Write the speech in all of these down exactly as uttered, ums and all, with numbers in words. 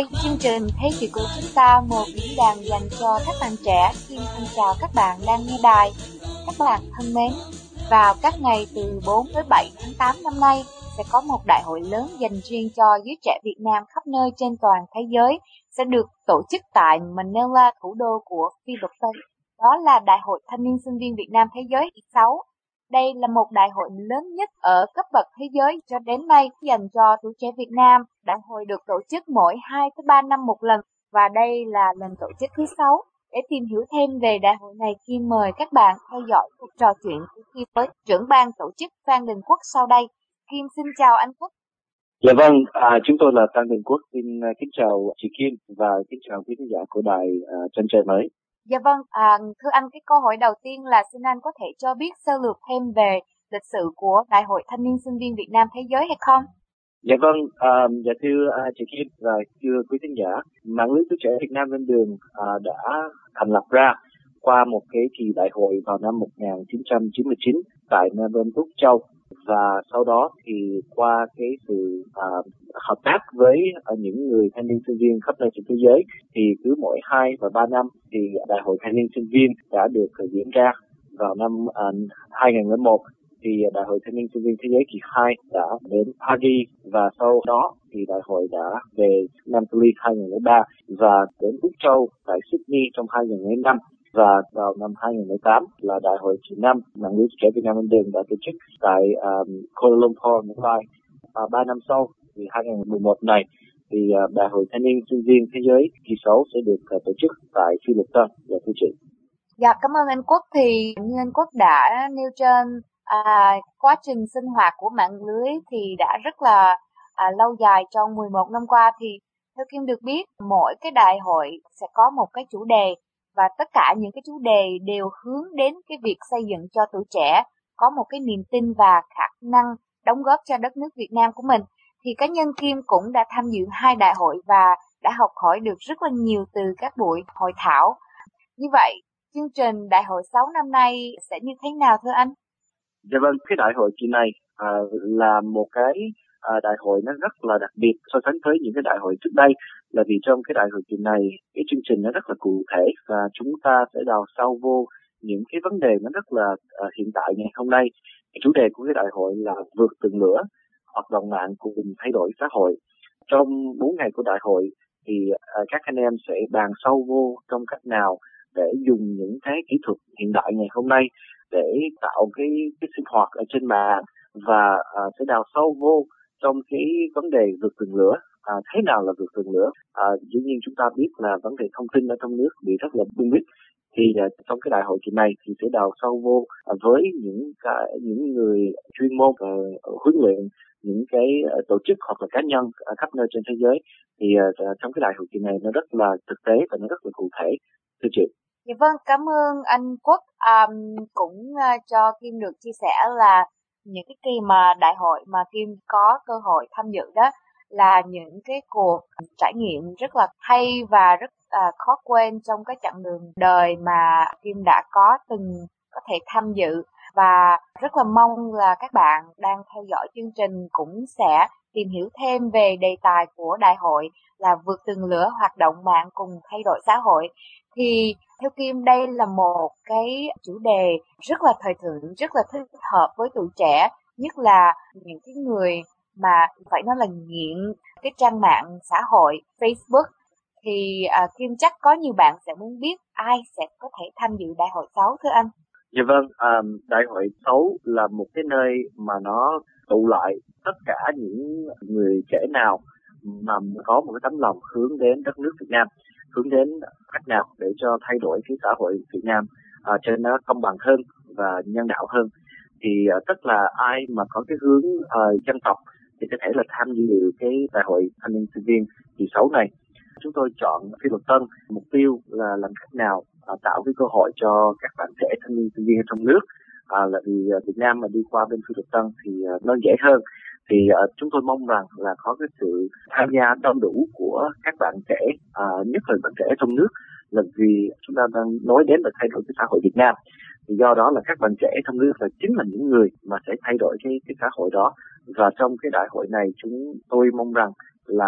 đây, chương trình Thế kỷ của chúng ta, một diễn đàn dành cho các bạn trẻ. Kim thân chào các bạn đang nghe đài. Các bạn thân mến, vào các ngày từ bốn tới bảy tháng tám năm nay sẽ có một đại hội lớn dành riêng cho giới trẻ Việt Nam khắp nơi trên toàn thế giới sẽ được tổ chức tại Manila, thủ đô của Philippines. Đó là Đại hội Thanh niên Sinh viên Việt Nam Thế giới thứ sáu. Đây là một đại hội lớn nhất ở cấp bậc thế giới cho đến nay dành cho tuổi trẻ Việt Nam. Đại hội được tổ chức mỗi hai tới ba năm một lần và đây là lần tổ chức thứ sáu. Để tìm hiểu thêm về đại hội này, Kim mời các bạn theo dõi cuộc trò chuyện của Kim với trưởng ban tổ chức Phan Đình Quốc sau đây. Kim xin chào anh Quốc. Dạ vâng, à, chúng tôi là Phan Đình Quốc, xin kính chào chị Kim và kính chào quý khán giả của đài uh, Chân Trời Mới. Dạ vâng, à, thưa anh, cái câu hỏi đầu tiên là xin anh có thể cho biết sơ lược thêm về lịch sử của Đại hội Thanh niên Sinh viên Việt Nam Thế giới hay không? Dạ vâng, à, dạ thưa à, chị Kim và thưa quý khán giả, mạng lưới tuổi trẻ Việt Nam bên đường à, đã thành lập ra qua một cái kỳ đại hội vào năm một nghìn chín trăm chín mươi chín tại Melbourne, Úc Châu. Và sau đó thì qua cái sự à, hợp tác với à, những người thanh niên sinh viên khắp nơi trên thế giới thì cứ mỗi hai và ba năm thì đại hội thanh niên sinh viên đã được uh, diễn ra. Vào năm uh, hai nghìn lẻ một thì đại hội thanh niên sinh viên thế giới kỳ hai đã đến Paris và sau đó thì đại hội đã về Napoli hai nghìn lẻ ba và đến Úc Châu tại Sydney trong hai nghìn lẻ năm. Và vào năm hai nghìn lẻ tám là đại hội thứ năm mạng lưới trẻ Việt Nam bên đường đã tổ chức tại um, Kuala Lumpur, Malaysia. Và ba năm sau thì hai nghìn mười một này thì uh, đại hội thanh niên sinh viên thế giới kỳ sáu sẽ được uh, tổ chức tại Philippines. Dạ thưa chị. Dạ cảm ơn anh Quốc. Thì như anh Quốc đã nêu trên, à, quá trình sinh hoạt của mạng lưới thì đã rất là à, lâu dài trong mười một năm qua. Thì theo Kim được biết, mỗi cái đại hội sẽ có một cái chủ đề và tất cả những cái chủ đề đều hướng đến cái việc xây dựng cho tuổi trẻ có một cái niềm tin và khả năng đóng góp cho đất nước Việt Nam của mình. Thì cá nhân Kim cũng đã tham dự hai đại hội và đã học hỏi được rất là nhiều từ các buổi hội thảo. Như vậy, chương trình đại hội sáu năm nay sẽ như thế nào thưa anh? Dạ vâng, cái đại hội kỳ này à, là một cái à, đại hội nó rất là đặc biệt so sánh với những cái đại hội trước đây, là vì trong cái đại hội kỳ này cái chương trình nó rất là cụ thể và chúng ta sẽ đào sâu vô những cái vấn đề nó rất là à, hiện tại ngày hôm nay. Cái chủ đề của cái đại hội là vượt tường lửa, hoạt động mạng cùng thay đổi xã hội. Trong bốn ngày của đại hội thì à, các anh em sẽ bàn sâu vô trong cách nào để dùng những cái kỹ thuật hiện đại ngày hôm nay để tạo cái, cái sinh hoạt ở trên mạng và à, sẽ đào sâu vô trong cái vấn đề vượt tường lửa. À, thế nào là vượt tường lửa? À, dĩ nhiên chúng ta biết là vấn đề thông tin ở trong nước bị rất là bưng bít. Thì à, trong cái đại hội kỳ này thì sẽ đào sâu vô à, với những cái những người chuyên môn à, huấn luyện những cái à, tổ chức hoặc là cá nhân à, khắp nơi trên thế giới. Thì à, trong cái đại hội kỳ này nó rất là thực tế và nó rất là cụ thể, thưa chị. Dạ vâng, cảm ơn anh Quốc. Um, cũng uh, cho Kim được chia sẻ là những cái kỳ mà đại hội mà Kim có cơ hội tham dự đó là những cái cuộc trải nghiệm rất là hay và rất uh, khó quên trong cái chặng đường đời mà Kim đã có từng có thể tham dự. Và rất là mong là các bạn đang theo dõi chương trình cũng sẽ tìm hiểu thêm về đề tài của đại hội là vượt tường lửa, hoạt động mạng cùng thay đổi xã hội. Thì theo Kim đây là một cái chủ đề rất là thời thượng, rất là thích hợp với tuổi trẻ, nhất là những cái người mà phải nói là nghiện cái trang mạng xã hội Facebook. Thì à, Kim chắc có nhiều bạn sẽ muốn biết ai sẽ có thể tham dự đại hội sáu thưa anh. Dạ vâng, à, đại hội sáu là một cái nơi mà nó tụ lại tất cả những người trẻ nào mà có một cái tấm lòng hướng đến đất nước Việt Nam, hướng đến cách nào để cho thay đổi cái xã hội Việt Nam à, cho nó công bằng hơn và nhân đạo hơn. Thì à, tức là ai mà có cái hướng à, dân tộc thì có thể là tham dự cái đại hội thanh niên sinh viên kỳ sáu này. Chúng tôi chọn Philippines, mục tiêu là làm cách nào à, tạo cái cơ hội cho các bạn trẻ thanh niên sinh viên ở trong nước. À, là vì à, Việt Nam mà đi qua bên Philippines thì à, nó dễ hơn. Thì à, chúng tôi mong rằng là có cái sự tham gia đông đủ của các bạn trẻ, à, nhất là bạn trẻ trong nước, là vì chúng ta đang nói đến là thay đổi cái xã hội Việt Nam. Thì do đó là các bạn trẻ trong nước là chính là những người mà sẽ thay đổi cái cái xã hội đó. Và trong cái đại hội này chúng tôi mong rằng là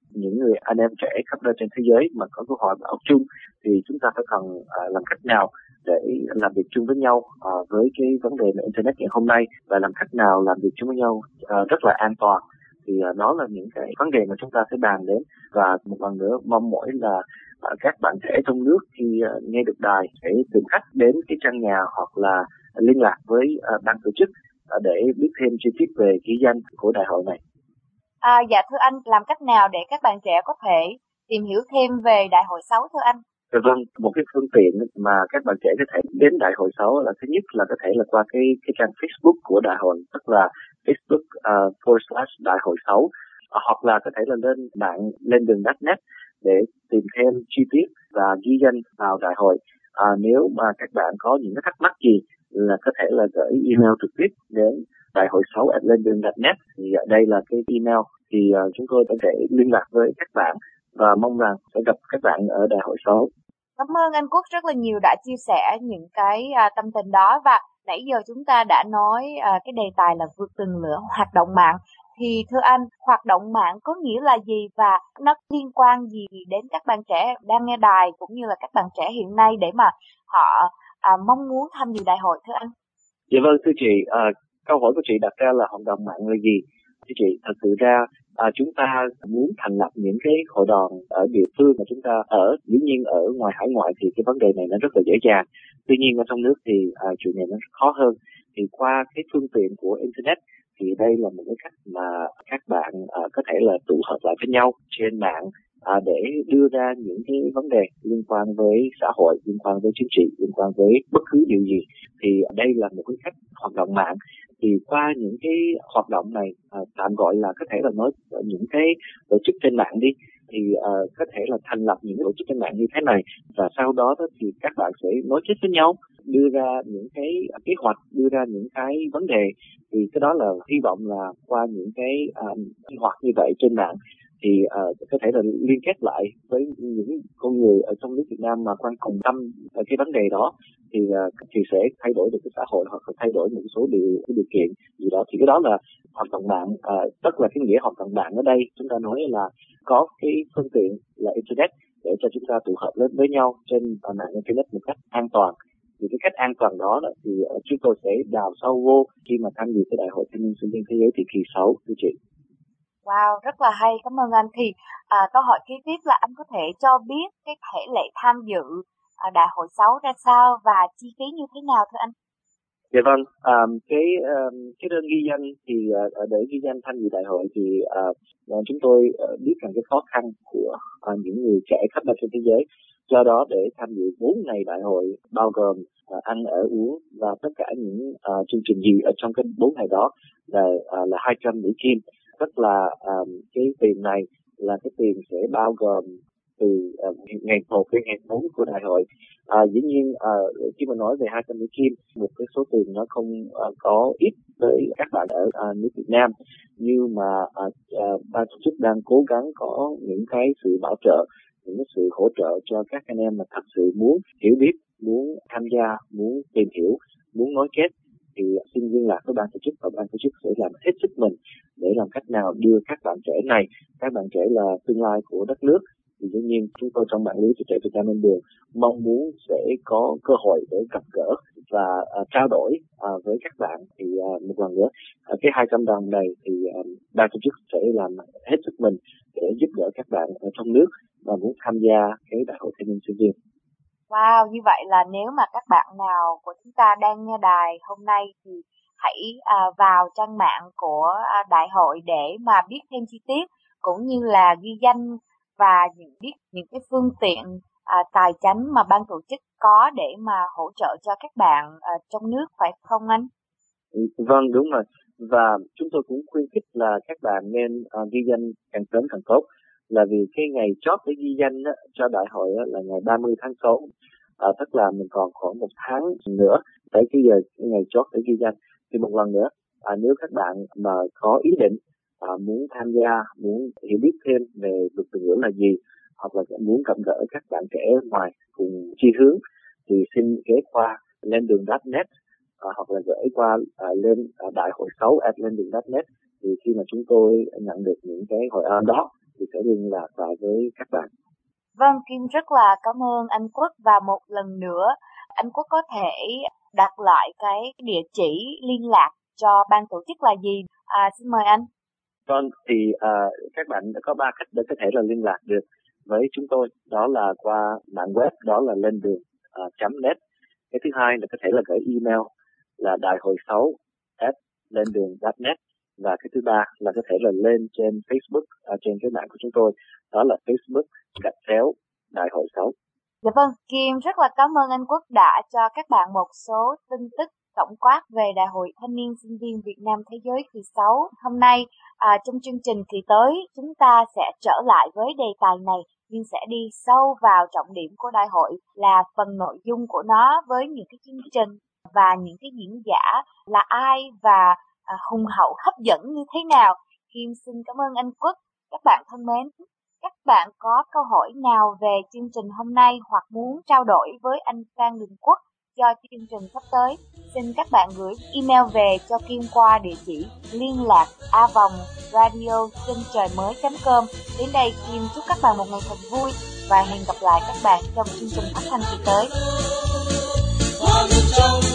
những người anh em trẻ khắp nơi trên thế giới mà có câu hỏi bảo chung thì chúng ta phải cần uh, làm cách nào để làm việc chung với nhau uh, với cái vấn đề mà internet ngày hôm nay, và làm cách nào làm việc chung với nhau uh, rất là an toàn. Thì uh, đó là những cái vấn đề mà chúng ta sẽ bàn đến, và một lần nữa mong mỏi là uh, các bạn trẻ trong nước khi uh, nghe được đài sẽ tìm cách đến cái trang nhà hoặc là liên lạc với uh, ban tổ chức uh, để biết thêm chi tiết về ghi danh của đại hội này. À, dạ thưa anh, làm cách nào để các bạn trẻ có thể tìm hiểu thêm về Đại hội sáu thưa anh? Dạ vâng, một cái phương tiện mà các bạn trẻ có thể đến Đại hội sáu là thứ nhất là có thể là qua cái cái trang Facebook của đại hội, tức là Facebook uh, forward slash đại hội sáu, uh, hoặc là có thể là lên mạng lên đường net để tìm thêm chi tiết và ghi danh vào đại hội. Uh, nếu mà các bạn có những cái thắc mắc gì là có thể là gửi email trực tiếp đến đại hội sáu at lên đường net. Thì uh, đây là cái email, thì uh, chúng tôi có thể liên lạc với các bạn và mong rằng sẽ gặp các bạn ở đại hội sáu. Cảm ơn anh Quốc rất là nhiều đã chia sẻ những cái à, tâm tình đó, và nãy giờ chúng ta đã nói à, cái đề tài là vượt từng lửa hoạt động mạng. Thì thưa anh, hoạt động mạng có nghĩa là gì và nó liên quan gì đến các bạn trẻ đang nghe đài cũng như là các bạn trẻ hiện nay để mà họ à, mong muốn tham dự đại hội thưa anh? Dạ vâng thưa chị, à, câu hỏi của chị đặt ra là hoạt động mạng là gì? Thưa chị, thật sự ra à, chúng ta muốn thành lập những cái hội đoàn ở địa phương mà chúng ta ở. Dĩ nhiên ở ngoài hải ngoại thì cái vấn đề này nó rất là dễ dàng. Tuy nhiên ở trong nước thì à, chuyện này nó khó hơn. Thì qua cái phương tiện của internet thì đây là một cái cách mà các bạn à, có thể là tụ hợp lại với nhau trên mạng à, để đưa ra những cái vấn đề liên quan với xã hội, liên quan với chính trị, liên quan với bất cứ điều gì. Thì đây là một cái cách hoạt động mạng. Thì qua những cái hoạt động này, à, tạm gọi là có thể là nói những cái tổ chức trên mạng đi, thì uh, có thể là thành lập những tổ chức trên mạng như thế này, và sau đó, đó thì các bạn sẽ nối kết với nhau, đưa ra những cái kế hoạch, đưa ra những cái vấn đề. Thì cái đó là hy vọng là qua những cái kế uh, hoạch như vậy trên mạng thì uh, có thể là liên kết lại với những con người ở trong nước Việt Nam mà quan cùng tâm ở cái vấn đề đó, thì uh, thì sẽ thay đổi được cái xã hội, hoặc là thay đổi một số điều cái điều kiện gì đó. Thì cái đó là hoạt động mạng. Uh, tức là cái nghĩa hoạt động mạng ở đây chúng ta nói là có cái phương tiện là internet để cho chúng ta tụ hợp lên với nhau trên uh, mạng internet một cách an toàn. Thì cái cách an toàn đó, đó thì uh, chúng tôi sẽ đào sâu vô khi mà tham dự cái đại hội thanh niên sinh viên thế giới thì kỳ sáu thưa chị. Wow, rất là hay, cảm ơn anh. Thì à, câu hỏi kế tiếp là anh có thể cho biết cái thể lệ tham dự à, đại hội sáu ra sao và chi phí như thế nào thưa anh? Dạ vâng, à, cái um, cái đơn ghi danh thì uh, để ghi danh tham dự đại hội thì uh, chúng tôi uh, biết rằng cái khó khăn của uh, những người trẻ khắp nơi trên thế giới. Do đó để tham dự bốn ngày đại hội bao gồm uh, ăn ở uống và tất cả những uh, chương trình gì ở trong cái bốn ngày đó là uh, là hai trăm Mỹ Kim. Tức là um, cái tiền này là cái tiền sẽ bao gồm từ uh, ngày một đến ngày bốn của đại hội. À, dĩ nhiên à, khi mà nói về hai trăm Mỹ Kim, một cái số tiền nó không à, có ít với các bạn ở à, nước Việt Nam, nhưng mà à, à, ban tổ chức đang cố gắng có những cái sự bảo trợ, những cái sự hỗ trợ cho các anh em mà thật sự muốn hiểu biết, muốn tham gia, muốn tìm hiểu, muốn nối kết. Thì xin liên lạc với ban tổ chức, và ban tổ chức sẽ làm hết sức mình để làm cách nào đưa các bạn trẻ này, các bạn trẻ là tương lai của đất nước. Thì dĩ nhiên chúng tôi trong mạng lưới tuổi trẻ Việt Nam lên đường mong muốn sẽ có cơ hội để gặp gỡ và uh, trao đổi uh, với các bạn. Thì uh, một lần nữa uh, cái hai trăm đồng này thì uh, ban tổ chức sẽ làm hết sức mình để giúp đỡ các bạn ở trong nước và muốn tham gia cái đại hội thanh niên sinh viên. Wow, như vậy là nếu mà các bạn nào của chúng ta đang nghe đài hôm nay thì hãy à, vào trang mạng của à, đại hội để mà biết thêm chi tiết cũng như là ghi danh và những biết những cái phương tiện à, tài chánh mà ban tổ chức có để mà hỗ trợ cho các bạn à, trong nước, phải không anh? Vâng, đúng rồi. Và chúng tôi cũng khuyến khích là các bạn nên uh, ghi danh càng sớm càng tốt, là vì cái ngày chót để ghi danh á, cho đại hội á, là ngày ba mươi tháng sáu. À, tức là mình còn khoảng một tháng nữa tới cái giờ cái ngày chót để ghi danh. Thì một lần nữa, à, nếu các bạn mà có ý định à, muốn tham gia, muốn hiểu biết thêm về luật từ ngữ là gì, hoặc là muốn gặp gỡ các bạn trẻ ngoài cùng chi hướng, thì xin ghé qua lên đường net à, hoặc là gửi qua à, lên à, đại hội sáu at lên đường net. Thì khi mà chúng tôi nhận được những cái hội âm đó thì sẽ liên lạc lại với các bạn. Vâng, Kim rất là cảm ơn anh Quốc, và một lần nữa anh Quốc có thể đặt lại cái địa chỉ liên lạc cho ban tổ chức là gì? À, xin mời anh. Vâng, thì à, các bạn đã có ba cách để có thể là liên lạc được với chúng tôi, đó là qua mạng web, đó là lên đường uh, chấm net. Cái thứ hai là có thể là gửi email là đại hội sáu at lên đường chấm net, và cái thứ ba là có thể là lên trên Facebook, uh, trên cái mạng của chúng tôi, đó là Facebook gạch chéo đại hội sáu. Dạ vâng, Kim rất là cảm ơn anh Quốc đã cho các bạn một số tin tức tổng quát về Đại hội Thanh niên Sinh viên Việt Nam Thế giới kỳ sáu. Hôm nay à, trong chương trình kỳ tới chúng ta sẽ trở lại với đề tài này, nhưng sẽ đi sâu vào trọng điểm của đại hội là phần nội dung của nó, với những cái chương trình và những cái diễn giả là ai và à, hùng hậu hấp dẫn như thế nào. Kim xin cảm ơn anh Quốc. Các bạn thân mến, các bạn có câu hỏi nào về chương trình hôm nay hoặc muốn trao đổi với anh Phan Đình Quốc cho chương trình sắp tới, xin các bạn gửi email về cho Kim qua địa chỉ liên lạc a vòng radio trên trời mới chấm com. Đến đây Kim chúc các bạn một ngày thật vui và hẹn gặp lại các bạn trong chương trình phát thanh kỳ tới.